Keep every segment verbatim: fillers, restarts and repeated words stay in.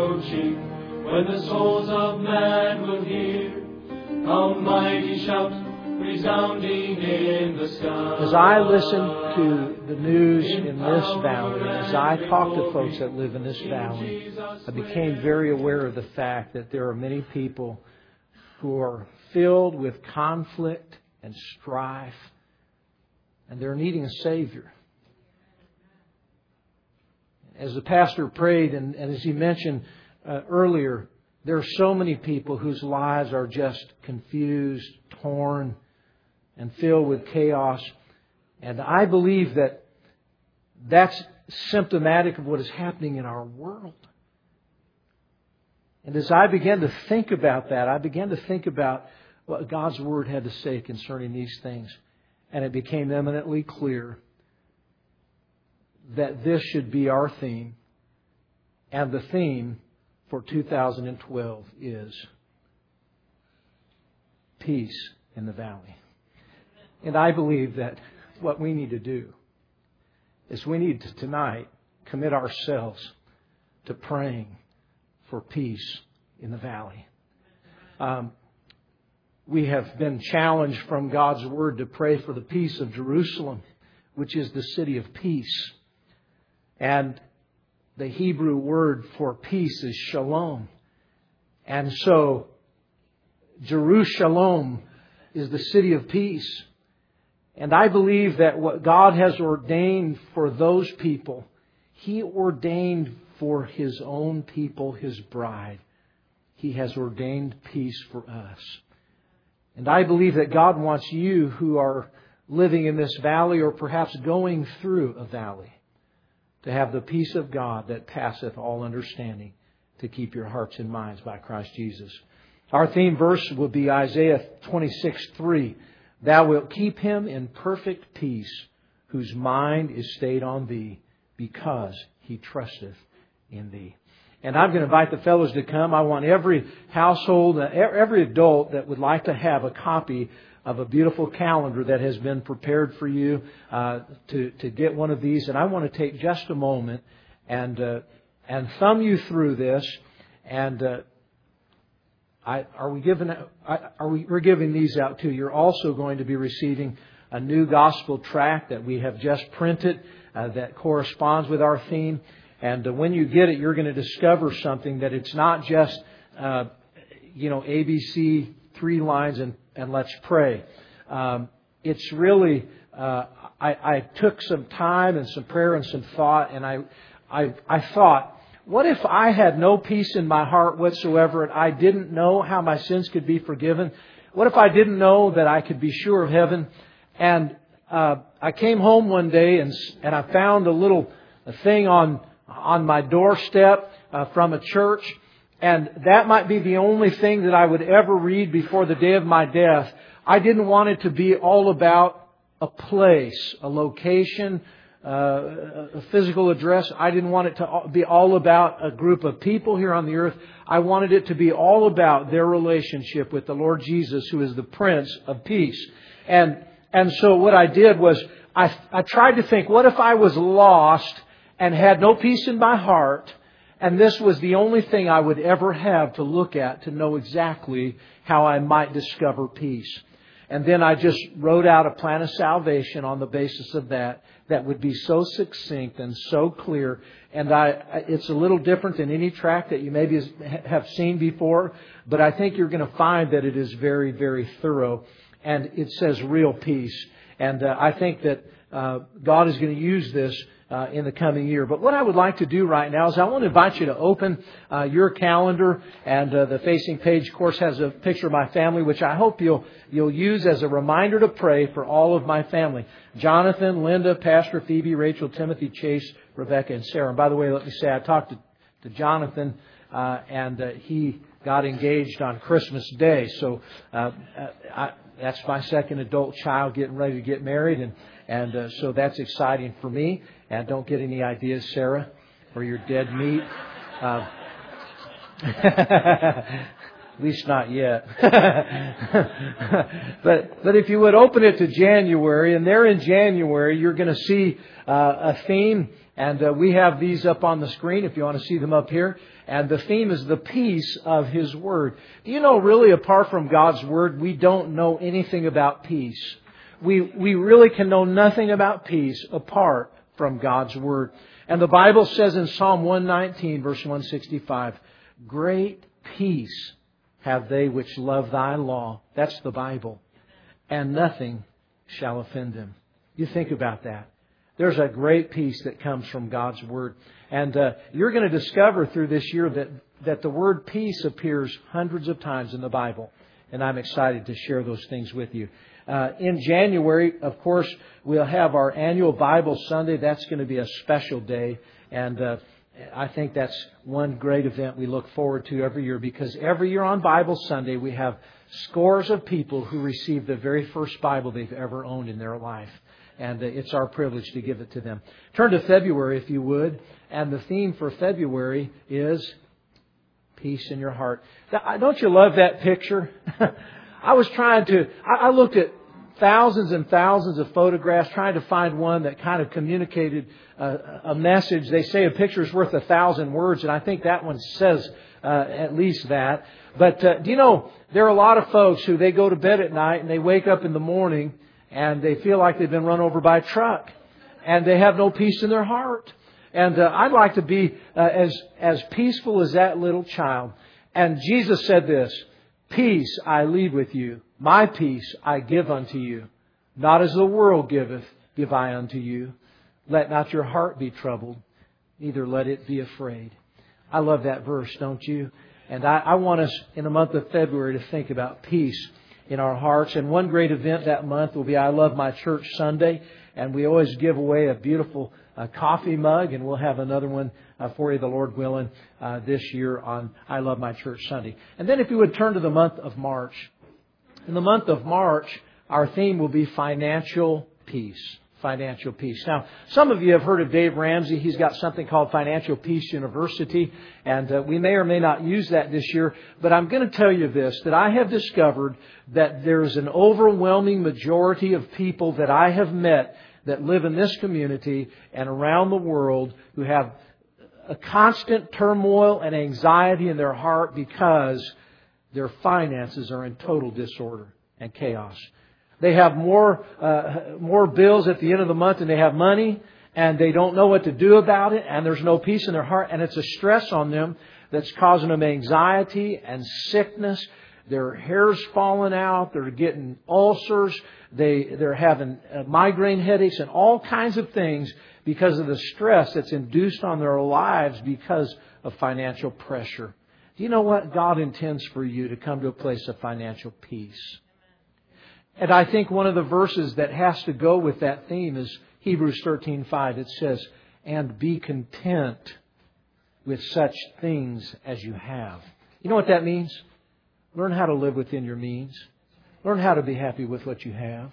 approaching, when the souls of man will hear a mighty shout resounding in the sky. As I listen to the news in this valley, as I talk to folks that live in this valley, I became very aware of the fact that there are many people who are filled with conflict and strife, and they're needing a Savior. As the pastor prayed, and, and as he mentioned uh, earlier, there are so many people whose lives are just confused, torn, and filled with chaos. And I believe that that's symptomatic of what is happening in our world. And as I began to think about that, I began to think about what God's Word had to say concerning these things. And it became eminently clear that this should be our theme. And the theme for two thousand twelve is peace in the valley. And I believe that what we need to do is we need to tonight commit ourselves to praying for peace in the valley. Um, we have been challenged from God's Word to pray for the peace of Jerusalem, which is the city of peace. And the Hebrew word for peace is shalom. And so Jerusalem is the city of peace. And I believe that what God has ordained for those people, He ordained for His own people, His bride. He has ordained peace for us. And I believe that God wants you who are living in this valley or perhaps going through a valley to have the peace of God that passeth all understanding, to keep your hearts and minds by Christ Jesus. Our theme verse will be Isaiah twenty-six three. Thou wilt keep him in perfect peace, whose mind is stayed on Thee, because he trusteth in Thee. And I'm going to invite the fellows to come. I want every household, every adult that would like to have a copy of a beautiful calendar that has been prepared for you uh, to to get one of these. And I want to take just a moment and uh, and thumb you through this. And uh, I, are we giving are we we're giving these out too? You're also going to be receiving a new gospel tract that we have just printed uh, that corresponds with our theme. And uh, when you get it, you're going to discover something, that it's not just uh, you know A B C, three lines and and let's pray. Um, it's really, uh, I, I took some time and some prayer and some thought, and I, I, I thought, what if I had no peace in my heart whatsoever, and I didn't know how my sins could be forgiven? What if I didn't know that I could be sure of heaven? And uh, I came home one day and and I found a little a thing on on my doorstep uh, from a church. And that might be the only thing that I would ever read before the day of my death. I didn't want it to be all about a place, a location, uh, a physical address. I didn't want it to be all about a group of people here on the earth. I wanted it to be all about their relationship with the Lord Jesus, who is the Prince of Peace. And and so what I did was I, I tried to think, what if I was lost and had no peace in my heart? And this was the only thing I would ever have to look at to know exactly how I might discover peace. And then I just wrote out a plan of salvation on the basis of that, that would be so succinct and so clear. And I, it's a little different than any tract that you maybe have seen before, but I think you're going to find that it is very, very thorough. And it says real peace. And uh, I think that uh, God is going to use this Uh, in the coming year. But what I would like to do right now is I want to invite you to open uh, your calendar, and uh, the facing page, of course, has a picture of my family, which I hope you'll you'll use as a reminder to pray for all of my family: Jonathan, Linda, Pastor Phoebe, Rachel, Timothy, Chase, Rebecca, and Sarah. And by the way, let me say, I talked to, to Jonathan, uh, and uh, he got engaged on Christmas Day. So uh, I, that's my second adult child getting ready to get married, and and uh, so that's exciting for me. And don't get any ideas, Sarah, or your dead meat. Uh, At least not yet. but but if you would open it to January, and there in January you're going to see uh, a theme, and uh, we have these up on the screen if you want to see them up here. And the theme is the peace of His Word. Do you know, really, apart from God's Word, we don't know anything about peace. We we really can know nothing about peace apart from God's Word. And the Bible says in Psalm one nineteen, verse one sixty-five, great peace have they which love Thy law. That's the Bible. And nothing shall offend them. You think about that. There's a great peace that comes from God's Word. And uh, you're going to discover through this year that, that the word peace appears hundreds of times in the Bible. And I'm excited to share those things with you. Uh, in January, of course, we'll have our annual Bible Sunday. That's going to be a special day. And uh, I think that's one great event we look forward to every year, because every year on Bible Sunday we have scores of people who receive the very first Bible they've ever owned in their life. And it's our privilege to give it to them. Turn to February, if you would. And the theme for February is peace in your heart. Don't you love that picture? I was trying to, I looked at thousands and thousands of photographs trying to find one that kind of communicated a, a message. They say a picture is worth a thousand words, and I think that one says uh, at least that. But uh, do you know, there are a lot of folks who they go to bed at night and they wake up in the morning and they feel like they've been run over by a truck, and they have no peace in their heart. And uh, I'd like to be uh, as as peaceful as that little child. And Jesus said this, peace I leave with you, my peace I give unto you. Not as the world giveth, give I unto you. Let not your heart be troubled, neither let it be afraid. I love that verse, don't you? And I, I want us in the month of February to think about peace in our hearts. And one great event that month will be I Love My Church Sunday. And we always give away a beautiful uh, coffee mug. And we'll have another one uh, for you, the Lord willing, uh, this year on I Love My Church Sunday. And then if you would turn to the month of March. In the month of March, our theme will be financial peace. Financial peace. Now, some of you have heard of Dave Ramsey. He's got something called Financial Peace University, and uh, we may or may not use that this year. But I'm going to tell you this, that I have discovered that there's an overwhelming majority of people that I have met that live in this community and around the world who have a constant turmoil and anxiety in their heart because their finances are in total disorder and chaos. They have more uh, more bills at the end of the month than they have money, and they don't know what to do about it, and there's no peace in their heart, and it's a stress on them that's causing them anxiety and sickness. Their hair's falling out, they're getting ulcers, they, they're having uh, migraine headaches and all kinds of things because of the stress that's induced on their lives because of financial pressure. Do you know what? God intends for you to come to a place of financial peace. And I think one of the verses that has to go with that theme is Hebrews thirteen five. It says, and be content with such things as you have. You know what that means? Learn how to live within your means. Learn how to be happy with what you have.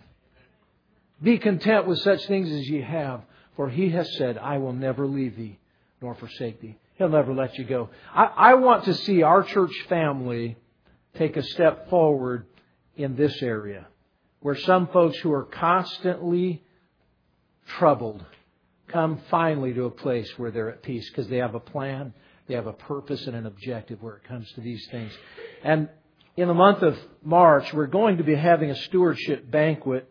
Be content with such things as you have. For He has said, I will never leave thee nor forsake thee. He'll never let you go. I, I want to see our church family take a step forward in this area, where some folks who are constantly troubled come finally to a place where they're at peace because they have a plan, they have a purpose and an objective where it comes to these things. And in the month of March, we're going to be having a stewardship banquet,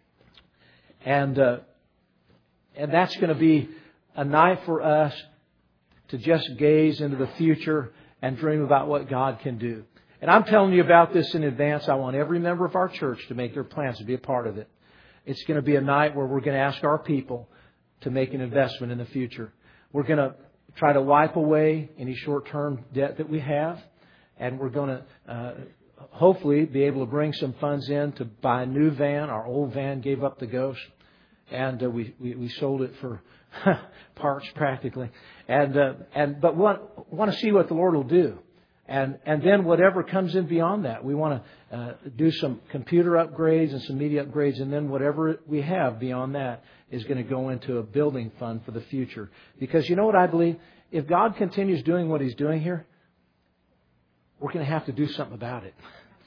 and uh, and that's going to be a night for us to just gaze into the future and dream about what God can do. And I'm telling you about this in advance. I want every member of our church to make their plans to be a part of it. It's going to be a night where we're going to ask our people to make an investment in the future. We're going to try to wipe away any short-term debt that we have. And we're going to uh, hopefully be able to bring some funds in to buy a new van. Our old van gave up the ghost. And uh, we, we, we sold it for parts practically. And uh, and but we want, want to see what the Lord will do. And and then whatever comes in beyond that, we want to uh, do some computer upgrades and some media upgrades. And then whatever we have beyond that is going to go into a building fund for the future. Because you know what I believe? If God continues doing what He's doing here, we're going to have to do something about it.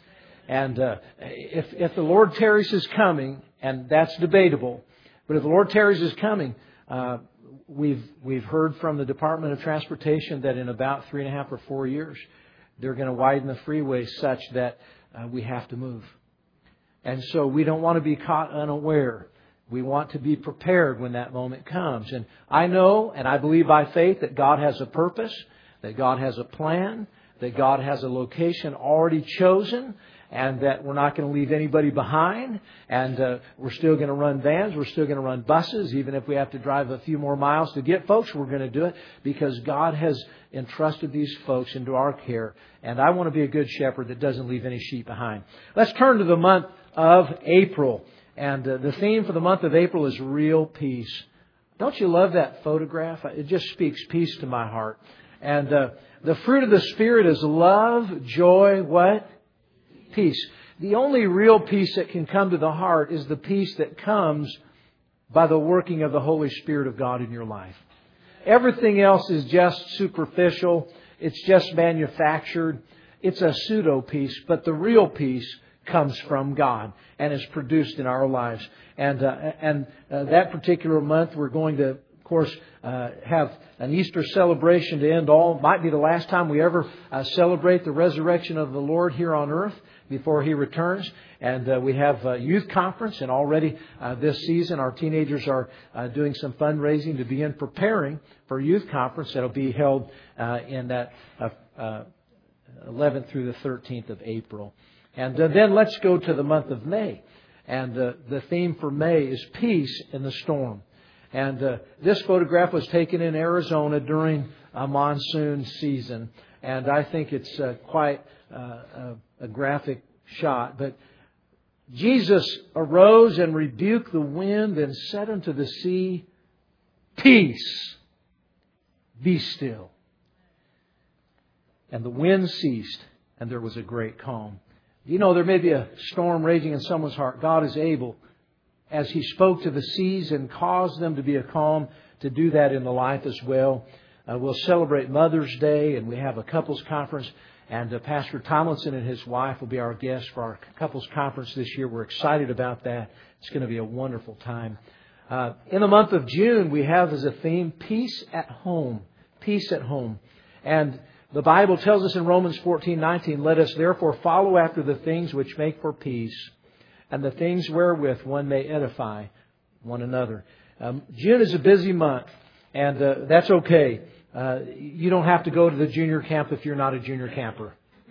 And uh, if if the Lord tarries His coming, and that's debatable, but if the Lord tarries His coming, uh, we've we've heard from the Department of Transportation that in about three and a half or four years, they're going to widen the freeway such that uh, we have to move. And so we don't want to be caught unaware. We want to be prepared when that moment comes. And I know, and I believe by faith, that God has a purpose, that God has a plan, that God has a location already chosen, and that we're not going to leave anybody behind. And uh, we're still going to run vans. We're still going to run buses. Even if we have to drive a few more miles to get folks, we're going to do it because God has entrusted these folks into our care. And I want to be a good shepherd that doesn't leave any sheep behind. Let's turn to the month of April. And uh, the theme for the month of April is real peace. Don't you love that photograph? It just speaks peace to my heart. And uh, the fruit of the Spirit is love, joy, what? Peace. The only real peace that can come to the heart is the peace that comes by the working of the Holy Spirit of God in your life. Everything else is just superficial. It's just manufactured. It's a pseudo peace. But the real peace comes from God and is produced in our lives. And uh, and uh, that particular month we're going to, of course, uh, have an Easter celebration to end all. Might be the last time we ever uh, celebrate the resurrection of the Lord here on earth before He returns. And uh, we have a youth conference, and already uh, this season our teenagers are uh, doing some fundraising to begin preparing for a youth conference that will be held uh, in that uh, uh, eleventh through the thirteenth of April. And uh, then let's go to the month of May. And uh, the theme for May is peace in the storm. And uh, this photograph was taken in Arizona during a monsoon season. And I think it's uh, quite uh, a, a graphic shot. But Jesus arose and rebuked the wind and said unto the sea, Peace, be still. And the wind ceased, and there was a great calm. You know, there may be a storm raging in someone's heart. God is able, as He spoke to the seas and caused them to be a calm, to do that in the life as well. Uh, we'll celebrate Mother's Day, and we have a couples conference. And uh, Pastor Tomlinson and his wife will be our guests for our couples conference this year. We're excited about that. It's going to be a wonderful time. Uh, in the month of June, we have as a theme, Peace at Home. Peace at Home. And the Bible tells us in Romans fourteen nineteen, Let us therefore follow after the things which make for peace, and the things wherewith one may edify one another. Um, June is a busy month, and uh, that's okay. Uh, you don't have to go to the junior camp if you're not a junior camper.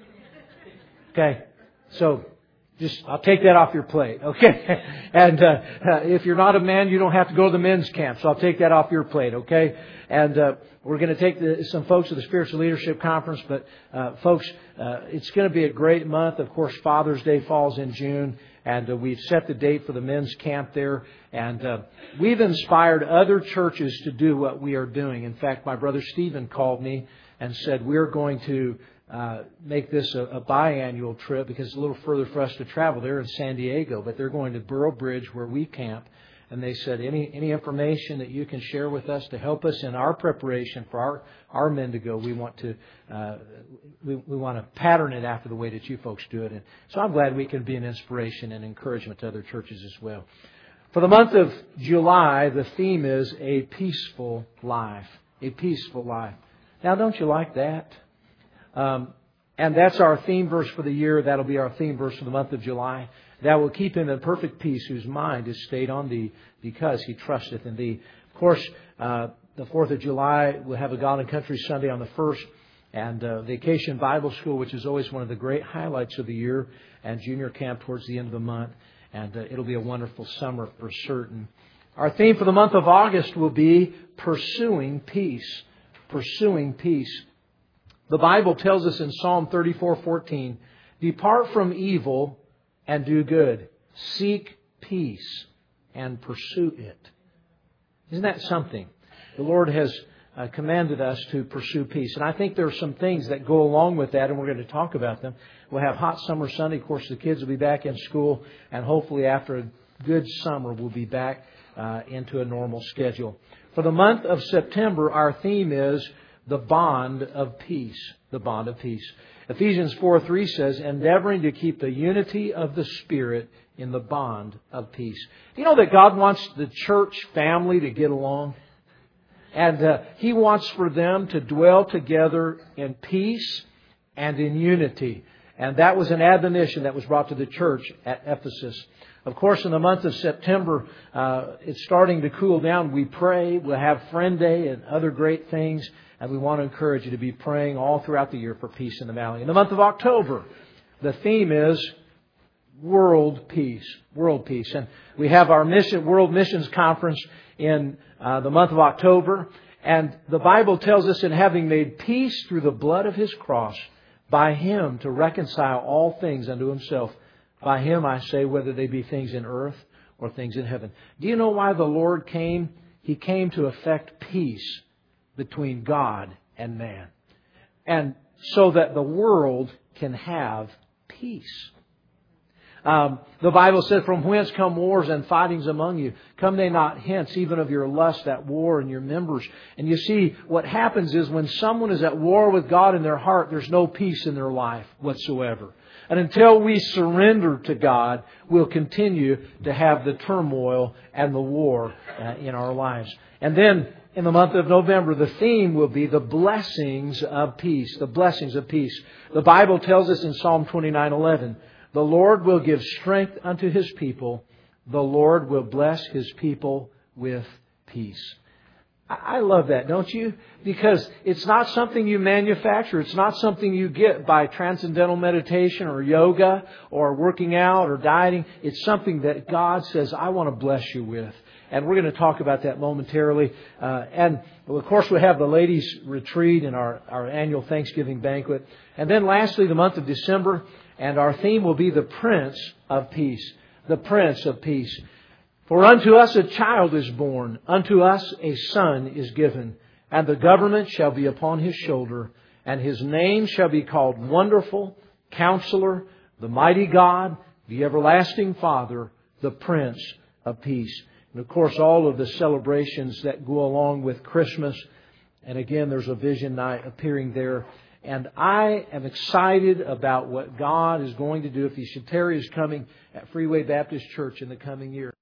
Okay? So, just, I'll take that off your plate. Okay? And uh, uh, if you're not a man, you don't have to go to the men's camp. So I'll take that off your plate. Okay? And uh, we're going to take the, some folks to the Spiritual Leadership Conference. But uh, folks, uh, it's going to be a great month. Of course, Father's Day falls in June. And uh, we've set the date for the men's camp there. And uh, we've inspired other churches to do what we are doing. In fact, my brother Stephen called me and said, we're going to uh, make this a, a biannual trip because it's a little further for us to travel. They're in San Diego, but they're going to Burro Bridge where we camp. And they said, any any information that you can share with us to help us in our preparation for our, our men to go, we want to uh, we, we want to pattern it after the way that you folks do it. And so I'm glad we can be an inspiration and encouragement to other churches as well. For the month of July, the theme is a peaceful life. A peaceful life. Now, don't you like that? Um, and that's our theme verse for the year. That'll be our theme verse for the month of July. That will keep him in perfect peace whose mind is stayed on Thee because he trusteth in Thee. Of course, uh, the fourth of July, we'll have a God and Country Sunday on the first. And uh, Vacation Bible School, which is always one of the great highlights of the year. And Junior Camp towards the end of the month. And uh, it'll be a wonderful summer for certain. Our theme for the month of August will be Pursuing Peace. Pursuing Peace. The Bible tells us in Psalm thirty-four fourteen, Depart from evil and do good. Seek peace and pursue it. Isn't that something? The Lord has uh, commanded us to pursue peace. And I think there are some things that go along with that, and we're going to talk about them. We'll have Hot Summer Sunday. Of course, the kids will be back in school, and hopefully after a good summer, we'll be back uh, into a normal schedule. For the month of September, our theme is the bond of peace. The bond of peace. Ephesians four three says, endeavoring to keep the unity of the Spirit in the bond of peace. Do you know that God wants the church family to get along? And uh, He wants for them to dwell together in peace and in unity. And that was an admonition that was brought to the church at Ephesus. Of course, in the month of September, uh, it's starting to cool down. We pray. We'll have Friend Day and other great things. And we want to encourage you to be praying all throughout the year for peace in the valley. In the month of October, the theme is World Peace. World Peace. And we have our mission, World Missions Conference in uh, the month of October. And the Bible tells us, in having made peace through the blood of His cross, by Him to reconcile all things unto Himself. By Him, I say, whether they be things in earth or things in heaven. Do you know why the Lord came? He came to effect peace between God and man. And so that the world can have peace. Um, the Bible says, from whence come wars and fightings among you? Come they not hence, even of your lust at war in your members? And you see, what happens is when someone is at war with God in their heart, there's no peace in their life whatsoever. And until we surrender to God, we'll continue to have the turmoil and the war uh, in our lives. And then in the month of November, the theme will be the blessings of peace. The blessings of peace. The Bible tells us in Psalm twenty-nine eleven, the Lord will give strength unto His people. The Lord will bless His people with peace. I love that, don't you? Because it's not something you manufacture. It's not something you get by transcendental meditation or yoga or working out or dieting. It's something that God says, I want to bless you with. And we're going to talk about that momentarily. Uh, and, well, of course, we have the ladies' retreat and our, our annual Thanksgiving banquet. And then lastly, the month of December. And our theme will be the Prince of Peace. The Prince of Peace. For unto us a child is born, unto us a son is given, and the government shall be upon His shoulder, and His name shall be called Wonderful, Counselor, the Mighty God, the Everlasting Father, the Prince of Peace. And of course, all of the celebrations that go along with Christmas. And again, there's a vision night appearing there. And I am excited about what God is going to do if He should tarry His coming at Freeway Baptist Church in the coming year.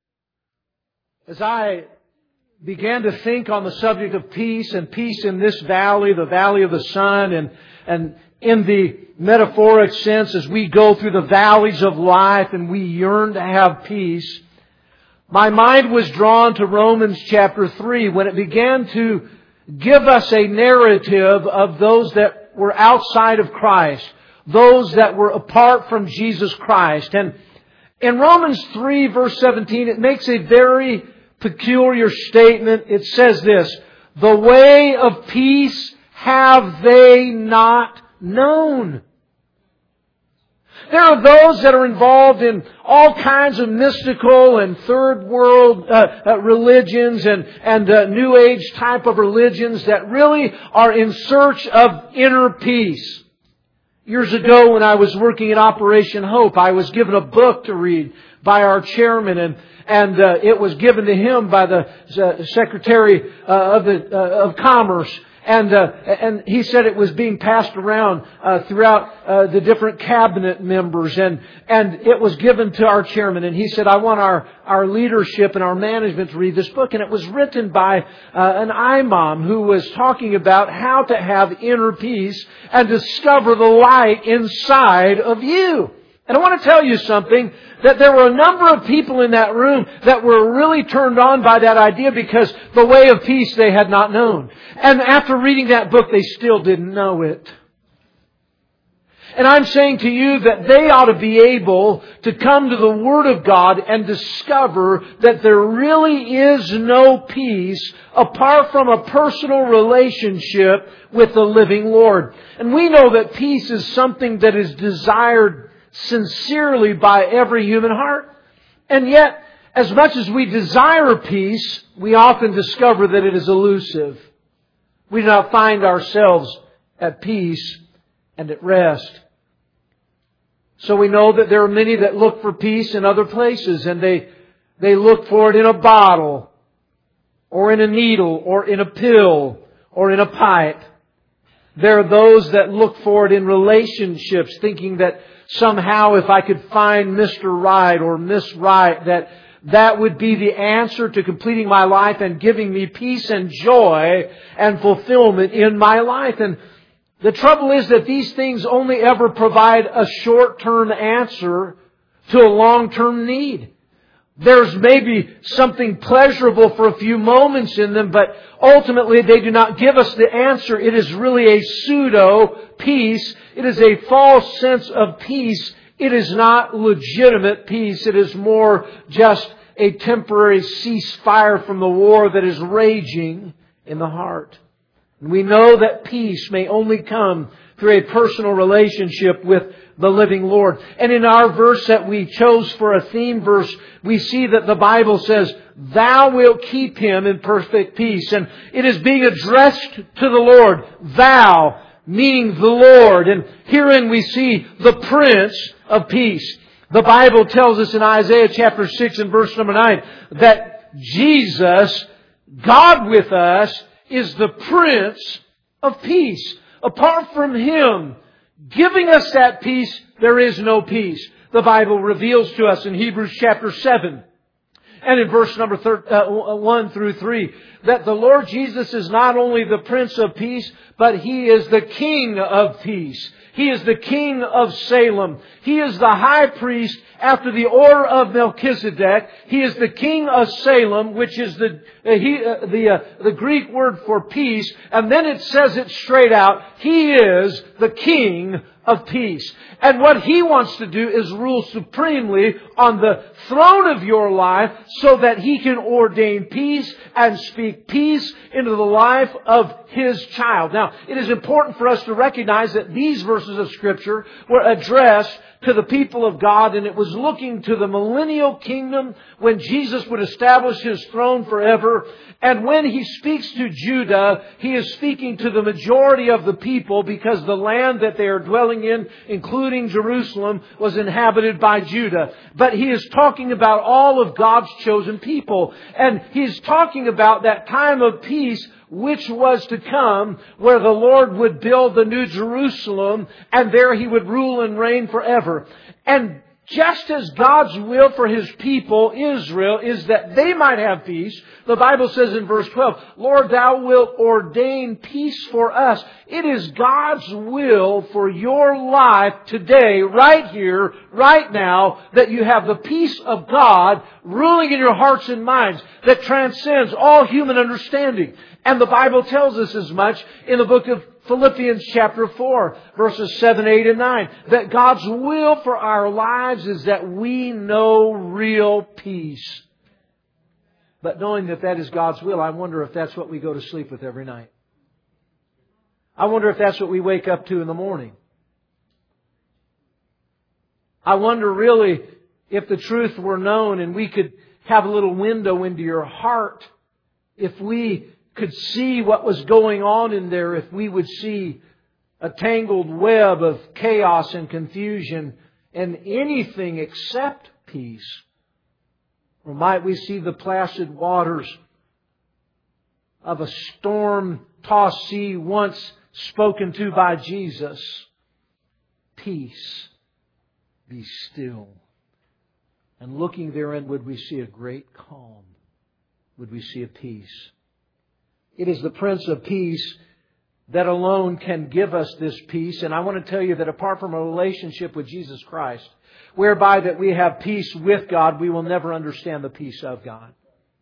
As I began to think on the subject of peace and peace in this valley, the valley of the sun, and, and in the metaphoric sense as we go through the valleys of life and we yearn to have peace, my mind was drawn to Romans chapter three when it began to give us a narrative of those that were outside of Christ, those that were apart from Jesus Christ. And in Romans three verse seventeen, it makes a very peculiar statement. It says this, the way of peace have they not known. There are those that are involved in all kinds of mystical and third world uh, uh, religions and, and uh, New Age type of religions that really are in search of inner peace. Years ago when I was working at Operation Hope, I was given a book to read by our chairman, and and uh, it was given to him by the uh, Secretary uh, of the uh, of Commerce. And uh, and he said it was being passed around uh, throughout uh, the different cabinet members, and and it was given to our chairman. And he said, I want our, our leadership and our management to read this book. And it was written by uh, an imam who was talking about how to have inner peace and discover the light inside of you. And I want to tell you something, that there were a number of people in that room that were really turned on by that idea because the way of peace they had not known. And after reading that book, they still didn't know it. And I'm saying to you that they ought to be able to come to the Word of God and discover that there really is no peace apart from a personal relationship with the living Lord. And we know that peace is something that is desired sincerely by every human heart. And yet, as much as we desire peace, we often discover that it is elusive. We do not find ourselves at peace and at rest. So we know that there are many that look for peace in other places, and they, they look for it in a bottle, or in a needle, or in a pill, or in a pipe. There are those that look for it in relationships, thinking that somehow if I could find Mister Right or Miss Right, that that would be the answer to completing my life and giving me peace and joy and fulfillment in my life. And the trouble is that these things only ever provide a short-term answer to a long-term need. There's maybe something pleasurable for a few moments in them, but ultimately they do not give us the answer. It is really a pseudo peace. It is a false sense of peace. It is not legitimate peace. It is more just a temporary ceasefire from the war that is raging in the heart. And we know that peace may only come through a personal relationship with the living Lord. And in our verse that we chose for a theme verse, we see that the Bible says, Thou wilt keep him in perfect peace. And it is being addressed to the Lord. Thou, meaning the Lord. And herein we see the Prince of Peace. The Bible tells us in Isaiah chapter six and verse number nine that Jesus, God with us, is the Prince of Peace. Apart from Him giving us that peace, there is no peace. The Bible reveals to us in Hebrews chapter seven and in verse number thir- uh, one through three that the Lord Jesus is not only the Prince of Peace, but He is the King of Peace. He is the King of Salem. He is the High Priest after the order of Melchizedek. He is the King of Salem, which is the uh, he, uh, the uh, the Greek word for peace. And then it says it straight out. He is the King of Peace. And what He wants to do is rule supremely on the throne of your life so that He can ordain peace and speak peace into the life of His child. Now, it is important for us to recognize that these verses of Scripture were addressed to the people of God, and it was looking to the millennial kingdom when Jesus would establish His throne forever. And when He speaks to Judah, He is speaking to the majority of the people because the land that they are dwelling in, including Jerusalem, was inhabited by Judah. But He is talking about all of God's chosen people. And He is talking about that time of peace which was to come, where the Lord would build the new Jerusalem, and there He would rule and reign forever. And just as God's will for His people, Israel, is that they might have peace, the Bible says in verse twelve, Lord, Thou wilt ordain peace for us. It is God's will for your life today, right here, right now, that you have the peace of God ruling in your hearts and minds that transcends all human understanding. And the Bible tells us as much in the book of Philippians chapter four, verses seven, eight, and nine, that God's will for our lives is that we know real peace. But knowing that that is God's will, I wonder if that's what we go to sleep with every night. I wonder if that's what we wake up to in the morning. I wonder really if the truth were known and we could have a little window into your heart, if we could see what was going on in there, if we would see a tangled web of chaos and confusion and anything except peace. Or might we see the placid waters of a storm-tossed sea once spoken to by Jesus? Peace, be still. And looking therein, would we see a great calm? Would we see a peace? It is the Prince of Peace that alone can give us this peace. And I want to tell you that apart from a relationship with Jesus Christ, whereby that we have peace with God, we will never understand the peace of God.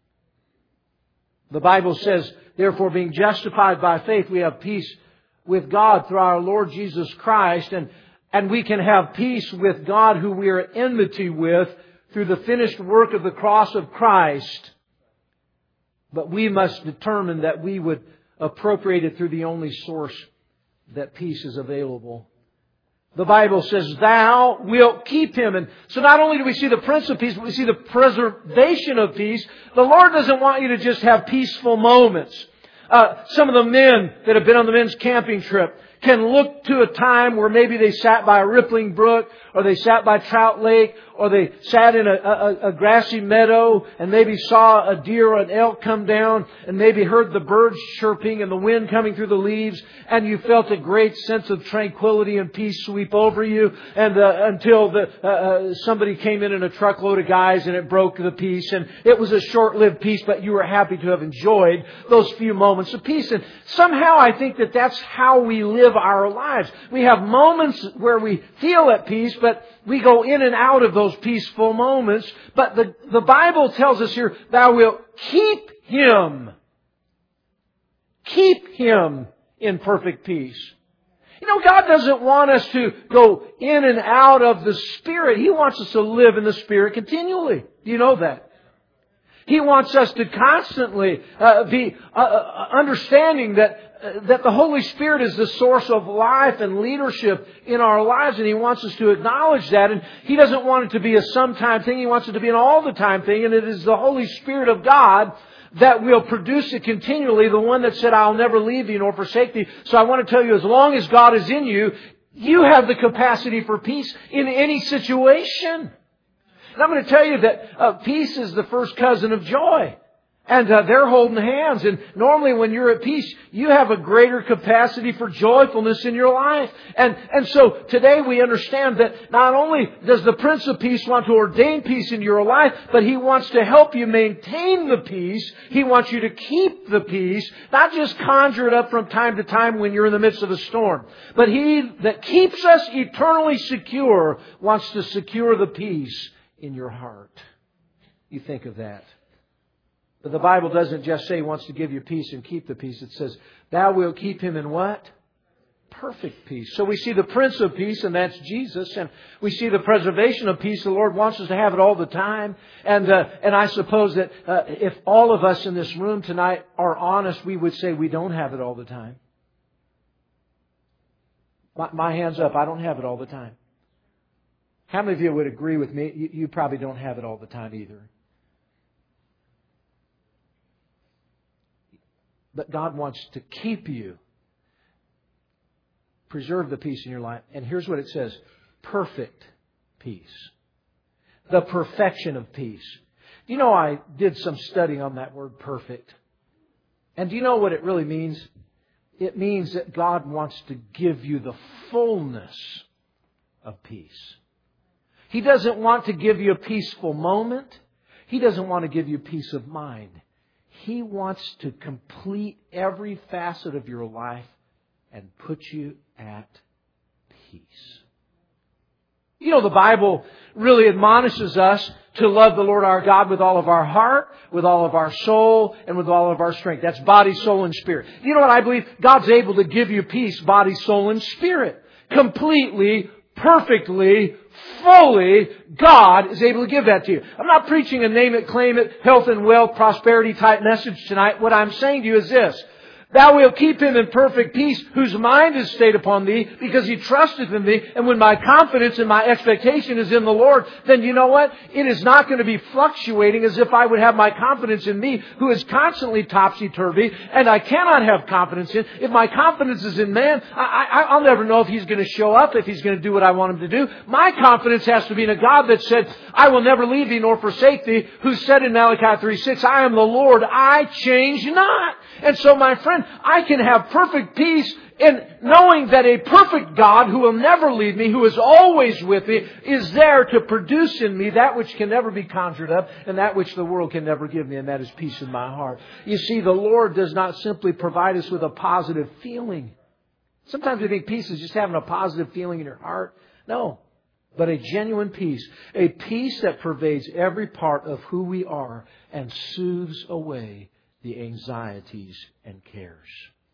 The Bible says, therefore, being justified by faith, we have peace with God through our Lord Jesus Christ. And, and we can have peace with God who we are at enmity with through the finished work of the cross of Christ. But we must determine that we would appropriate it through the only source that peace is available. The Bible says, Thou wilt keep him. And so not only do we see the Prince of Peace, but we see the preservation of peace. The Lord doesn't want you to just have peaceful moments. Uh, some of the men that have been on the men's camping trip, can look to a time where maybe they sat by a rippling brook, or they sat by Trout Lake, or they sat in a, a, a grassy meadow and maybe saw a deer or an elk come down and maybe heard the birds chirping and the wind coming through the leaves, and you felt a great sense of tranquility and peace sweep over you, and uh, until the, uh, uh, somebody came in in a truckload of guys and it broke the peace, and it was a short-lived peace, but you were happy to have enjoyed those few moments of peace. And somehow I think that that's how we live our lives. We have moments where we feel at peace, but we go in and out of those peaceful moments. But the, the Bible tells us here, thou wilt keep him. Keep him in perfect peace. You know, God doesn't want us to go in and out of the Spirit. He wants us to live in the Spirit continually. Do you know that? He wants us to constantly uh, be uh, understanding that uh, that the Holy Spirit is the source of life and leadership in our lives, and He wants us to acknowledge that. And He doesn't want it to be a sometime thing. He wants it to be an all-the-time thing, and it is the Holy Spirit of God that will produce it continually, the one that said, I'll never leave thee nor forsake thee. So I want to tell you, as long as God is in you, you have the capacity for peace in any situation. And I'm going to tell you that uh, peace is the first cousin of joy. And uh, they're holding hands. And normally when you're at peace, you have a greater capacity for joyfulness in your life. And, and so today we understand that not only does the Prince of Peace want to ordain peace in your life, but He wants to help you maintain the peace. He wants you to keep the peace, not just conjure it up from time to time when you're in the midst of a storm. But He that keeps us eternally secure wants to secure the peace in your heart. You think of that. But the Bible doesn't just say He wants to give you peace and keep the peace. It says, thou wilt keep him in what? Perfect peace. So we see the Prince of Peace, and that's Jesus. And we see the preservation of peace. The Lord wants us to have it all the time. And uh, and I suppose that uh, if all of us in this room tonight are honest, we would say we don't have it all the time. My, my hand's up. I don't have it all the time. How many of you would agree with me? You, you probably don't have it all the time either. But God wants to keep you. Preserve the peace in your life. And here's what it says. Perfect peace. The perfection of peace. Do you know I did some studying on that word perfect? And do you know what it really means? It means that God wants to give you the fullness of peace. He doesn't want to give you a peaceful moment. He doesn't want to give you peace of mind. He wants to complete every facet of your life and put you at peace. You know, the Bible really admonishes us to love the Lord our God with all of our heart, with all of our soul, and with all of our strength. That's body, soul, and spirit. You know what I believe? God's able to give you peace, body, soul, and spirit. Completely, perfectly, fully, God is able to give that to you. I'm not preaching a name it, claim it, health and wealth, prosperity type message tonight. What I'm saying to you is this. Thou wilt keep him in perfect peace, whose mind is stayed upon thee, because he trusteth in thee. And when my confidence and my expectation is in the Lord, then you know what? It is not going to be fluctuating as if I would have my confidence in me, who is constantly topsy-turvy, and I cannot have confidence in. If my confidence is in man, I, I, I'll never know if He's going to show up, if He's going to do what I want Him to do. My confidence has to be in a God that said, I will never leave thee nor forsake thee, who said in Malachi three six, I am the Lord, I change not. And so, my friend, I can have perfect peace in knowing that a perfect God who will never leave me, who is always with me, is there to produce in me that which can never be conjured up and that which the world can never give me, and that is peace in my heart. You see, the Lord does not simply provide us with a positive feeling. Sometimes we think peace is just having a positive feeling in your heart. No, but a genuine peace. A peace that pervades every part of who we are and soothes away the anxieties and cares.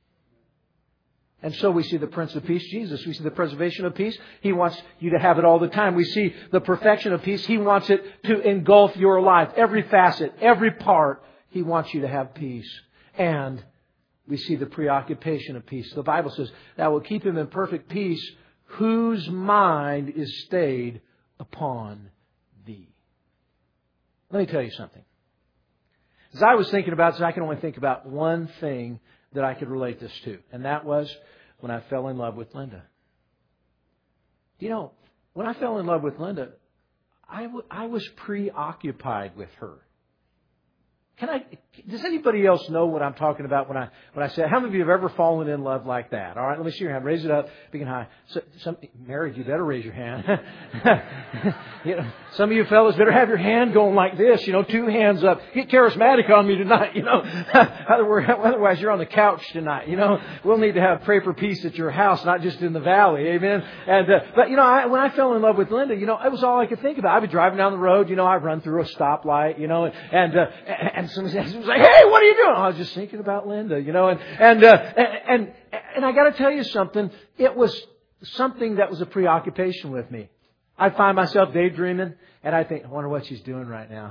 And so we see the Prince of Peace, Jesus. We see the preservation of peace. He wants you to have it all the time. We see the perfection of peace. He wants it to engulf your life. Every facet, every part, He wants you to have peace. And we see the preoccupation of peace. The Bible says, Thou wilt keep him in perfect peace, whose mind is stayed upon thee. Let me tell you something. As I was thinking about this, I can only think about one thing that I could relate this to. And that was when I fell in love with Linda. You know, when I fell in love with Linda, I, w- I was preoccupied with her. Can I? Does anybody else know what I'm talking about when I when I say? How many of you have ever fallen in love like that? All right, let me see your hand. Raise it up, big and high. So, some married, you better raise your hand. You know, some of you fellas better have your hand going like this. You know, two hands up. Get charismatic on me tonight. You know, otherwise you're on the couch tonight. You know, we'll need to have pray for peace at your house, not just in the valley. Amen. And uh, but you know, I, when I fell in love with Linda, you know, it was all I could think about. I'd be driving down the road. You know, I'd run through a stoplight. You know, and and, uh, and somebody was like, "Hey, what are you doing?" I was just thinking about Linda. You know, and and uh, and and I got to tell you something. It was something that was a preoccupation with me. I'd find myself daydreaming, and I think, I wonder what she's doing right now.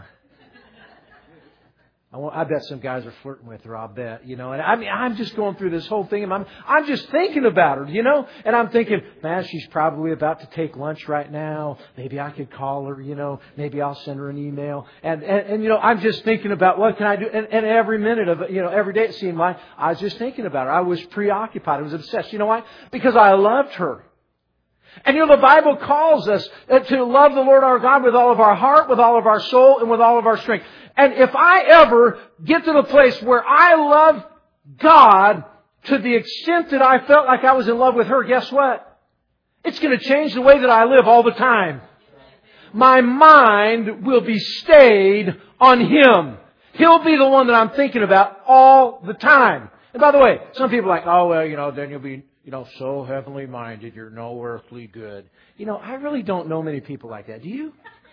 I, I bet some guys are flirting with her, I'll bet, you know. And I mean, I'm just going through this whole thing, and I'm, I'm just thinking about her, you know. And I'm thinking, man, she's probably about to take lunch right now. Maybe I could call her, you know. Maybe I'll send her an email. And, and, and you know, I'm just thinking about what can I do. And, and every minute of it, you know, every day it seemed like I was just thinking about her. I was preoccupied. I was obsessed. You know why? Because I loved her. And you know, the Bible calls us to love the Lord our God with all of our heart, with all of our soul, and with all of our strength. And if I ever get to the place where I love God to the extent that I felt like I was in love with her, guess what? It's going to change the way that I live all the time. My mind will be stayed on Him. He'll be the one that I'm thinking about all the time. And by the way, some people are like, oh, well, you know, then you'll be... You know, so heavenly minded, you're no earthly good. You know, I really don't know many people like that. Do you?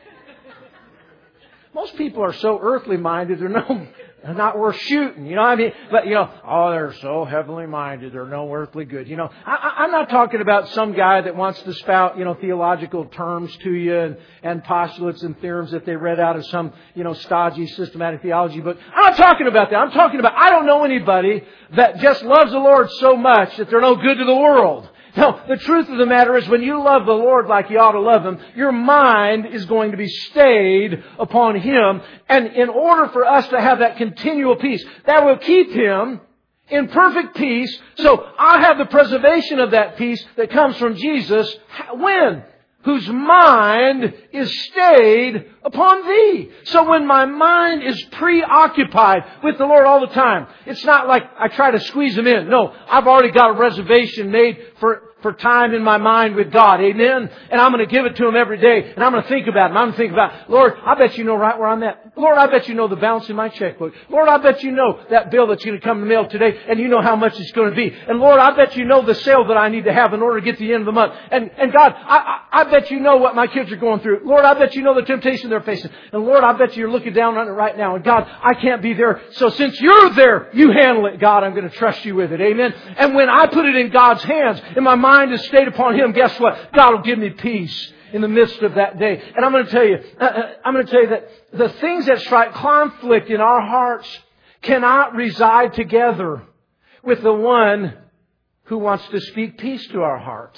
Most people are so earthly minded, they're no, they're not worth shooting. You know what I mean? But, you know, oh, they're so heavenly minded, they're no earthly good. You know, I, I'm not talking about some guy that wants to spout, you know, theological terms to you and, and postulates and theorems that they read out of some, you know, stodgy systematic theology book. I'm not talking about that. I'm talking about, I don't know anybody that just loves the Lord so much that they're no good to the world. No, the truth of the matter is when you love the Lord like you ought to love Him, your mind is going to be stayed upon Him. And in order for us to have that continual peace, that will keep Him in perfect peace. So I have the preservation of that peace that comes from Jesus. When? Whose mind is stayed upon Thee. So when my mind is preoccupied with the Lord all the time, it's not like I try to squeeze Him in. No, I've already got a reservation made for for time in my mind with God. Amen? And I'm going to give it to Him every day. And I'm going to think about Him. I'm going to think about, Lord, I bet you know right where I'm at. Lord, I bet you know the balance in my checkbook. Lord, I bet you know that bill that's going to come in the mail today, and you know how much it's going to be. And Lord, I bet you know the sale that I need to have in order to get to the end of the month. And, and God, I, I, I bet you know what my kids are going through. Lord, I bet you know the temptation they're facing. And Lord, I bet you're looking down on it right now. And God, I can't be there. So since you're there, you handle it. God, I'm going to trust you with it. Amen? And when I put it in God's hands and my mind is stayed upon Him, guess what? God will give me peace in the midst of that day. And I'm going to tell you, uh, I'm going to tell you that the things that strike conflict in our hearts cannot reside together with the one who wants to speak peace to our heart.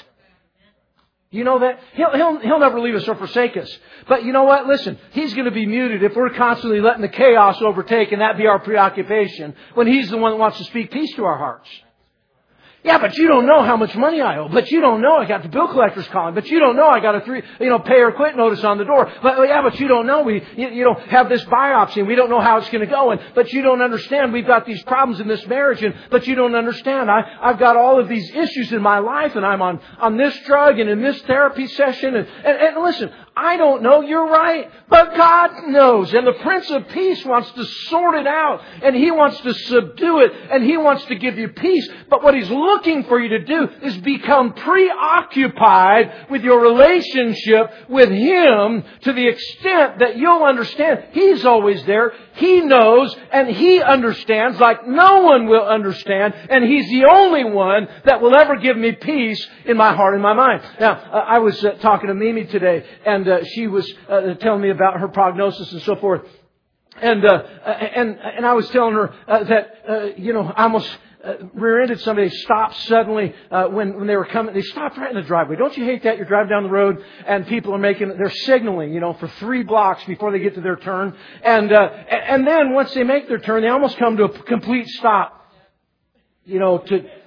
You know that? He'll, he'll, he'll never leave us or forsake us. But you know what? Listen, He's going to be muted if we're constantly letting the chaos overtake and that be our preoccupation when He's the one that wants to speak peace to our hearts. Yeah, but you don't know how much money I owe. But you don't know I got the bill collectors calling. But you don't know I got a three, you know, pay or quit notice on the door. But yeah, but you don't know we, you, you know, have this biopsy and we don't know how it's going to go. And but you don't understand we've got these problems in this marriage. And but you don't understand I I've got all of these issues in my life and I'm on on this drug and in this therapy session. And and, and listen, I don't know. You're right, but God knows. And the Prince of Peace wants to sort it out, and He wants to subdue it, and He wants to give you peace. But what He's looking for you to do is become preoccupied with your relationship with Him to the extent that you'll understand He's always there. He knows and He understands like no one will understand, and He's the only one that will ever give me peace in my heart and my mind. Now, uh, I was uh, talking to Mimi today, and uh, she was uh, telling me about her prognosis and so forth. And uh, and and I was telling her uh, that uh, you know I almost uh, rear-ended somebody. They stopped suddenly uh, when when they were coming. They stopped right in the driveway. Don't you hate that? You're driving down the road and people are making they're signaling, you know, for three blocks before they get to their turn. And uh, and then once they make their turn, they almost come to a complete stop. You know, to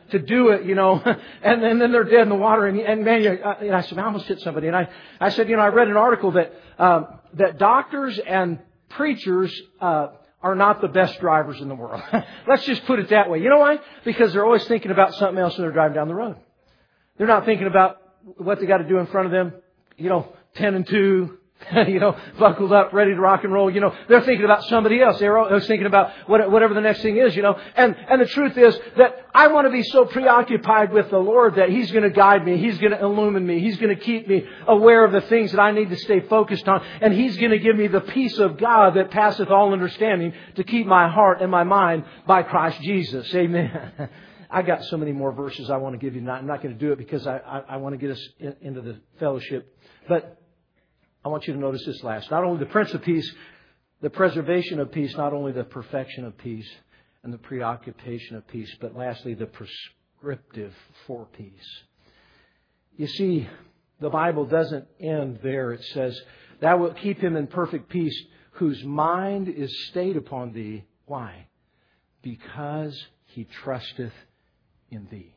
to do it, you know, and, and then they're dead in the water. And, and man, you, uh, and I said, I almost hit somebody. And I, I said, you know, I read an article that, um, that doctors and preachers, uh, are not the best drivers in the world. Let's just put it that way. You know why? Because they're always thinking about something else when they're driving down the road. They're not thinking about what they got to do in front of them, you know, ten and two, you know, buckled up, ready to rock and roll. You know, they're thinking about somebody else. They're always thinking about what, whatever the next thing is, you know. And, and the truth is that I want to be so preoccupied with the Lord that He's going to guide me. He's going to illumine me. He's going to keep me aware of the things that I need to stay focused on. And He's going to give me the peace of God that passeth all understanding to keep my heart and my mind by Christ Jesus. Amen. I got so many more verses I want to give you tonight. I'm not going to do it because I, I, I want to get us in, into the fellowship. But I want you to notice this last. Not only the Prince of Peace, the preservation of peace, not only the perfection of peace and the preoccupation of peace, but lastly, the prescriptive for peace. You see, the Bible doesn't end there. It says, Thou wilt keep him in perfect peace, whose mind is stayed upon Thee. Why? Because he trusteth in Thee.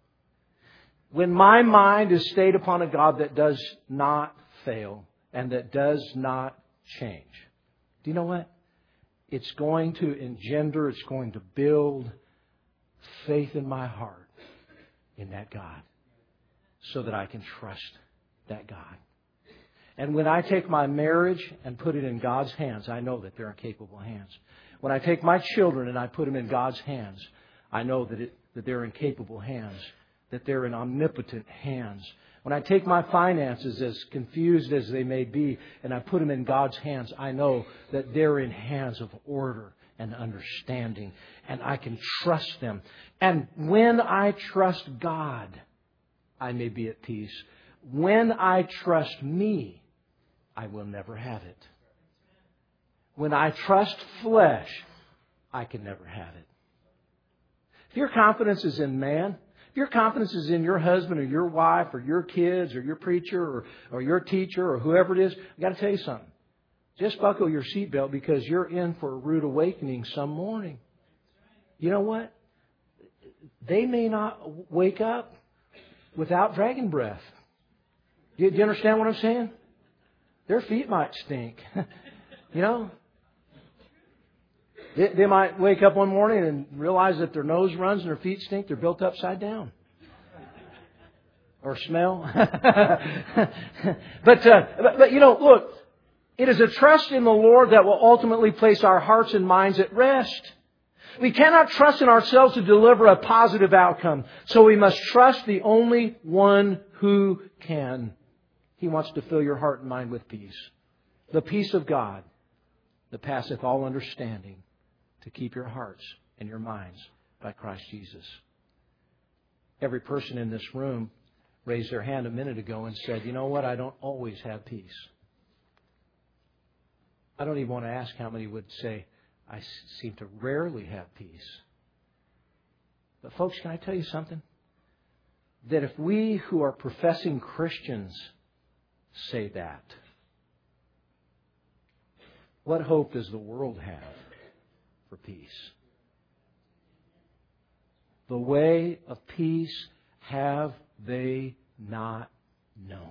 When my mind is stayed upon a God that does not fail and that does not change, do you know what? It's going to engender, it's going to build faith in my heart in that God so that I can trust that God. And when I take my marriage and put it in God's hands, I know that they're in capable hands. When I take my children and I put them in God's hands, I know that, it, that they're in capable hands, that they're in omnipotent hands. When I take my finances, as confused as they may be, and I put them in God's hands, I know that they're in hands of order and understanding, and I can trust them. And when I trust God, I may be at peace. When I trust me, I will never have it. When I trust flesh, I can never have it. If your confidence is in man, if your confidence is in your husband or your wife or your kids or your preacher or, or your teacher or whoever it is, I've got to tell you something. Just buckle your seatbelt because you're in for a rude awakening some morning. You know what? They may not wake up without dragon breath. Do you understand what I'm saying? Their feet might stink. You know? They, they might wake up one morning and realize that their nose runs and their feet stink. They're built upside down. Or smell. but, uh, but, but, you know, look. It is a trust in the Lord that will ultimately place our hearts and minds at rest. We cannot trust in ourselves to deliver a positive outcome. So we must trust the only one who can. He wants to fill your heart and mind with peace. The peace of God that passeth all understanding, to keep your hearts and your minds by Christ Jesus. Every person in this room raised their hand a minute ago and said, you know what, I don't always have peace. I don't even want to ask how many would say, I seem to rarely have peace. But folks, can I tell you something? That if we who are professing Christians say that, what hope does the world have for peace? The way of peace have they not known.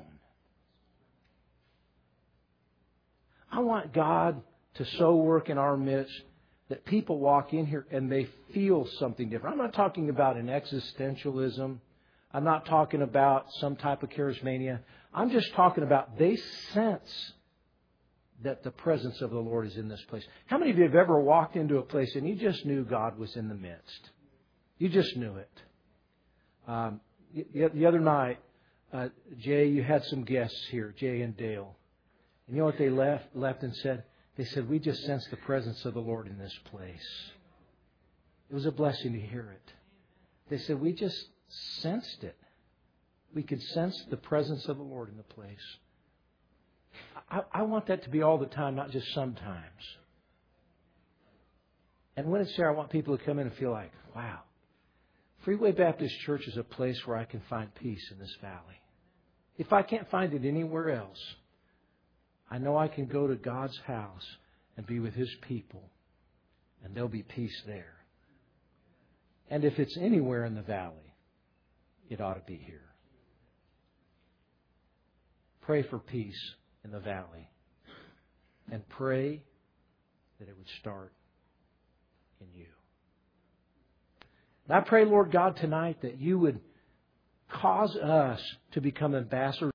I want God to so work in our midst that people walk in here and they feel something different. I'm not talking about an existentialism. I'm not talking about some type of charismania. I'm just talking about they sense that the presence of the Lord is in this place. How many of you have ever walked into a place and you just knew God was in the midst? You just knew it. Um, the other night, uh, Jay, you had some guests here, Jay and Dale. And you know what they left, left and said? They said, we just sensed the presence of the Lord in this place. It was a blessing to hear it. They said, we just sensed it. We could sense the presence of the Lord in the place. I, I want that to be all the time, not just sometimes. And when it's there, I want people to come in and feel like, wow, Freeway Baptist Church is a place where I can find peace in this valley. If I can't find it anywhere else, I know I can go to God's house and be with His people, and there'll be peace there. And if it's anywhere in the valley, it ought to be here. Pray for peace in the valley. And pray that it would start in you. And I pray, Lord God, tonight that you would cause us to become ambassadors